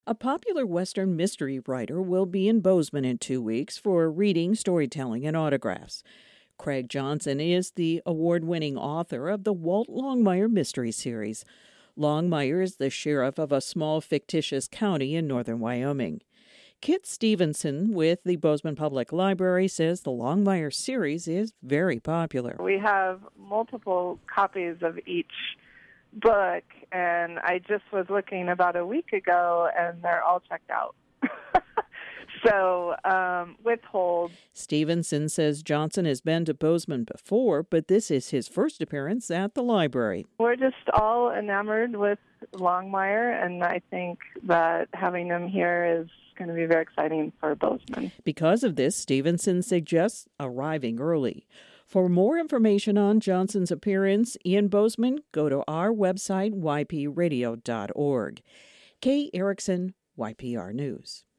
A popular Western mystery writer will be in Bozeman in 2 weeks for reading, storytelling, and autographs. Craig Johnson is the award-winning author of the Walt Longmire Mystery Series. Longmire is the sheriff of a small fictitious county in northern Wyoming. Kit Stevenson with the Bozeman Public Library says the Longmire series is very popular. We have multiple copies of each book, and I just was looking about a week ago, and they're all checked out. So, withhold. Stevenson says Johnson has been to Bozeman before, but this is his first appearance at the library. We're just all enamored with Longmire, and I think that having him here is going to be very exciting for Bozeman. Because of this, Stevenson suggests arriving early. For more information on Johnson's appearance in Bozeman, go to our website, ypradio.org. Kay Erickson, YPR News.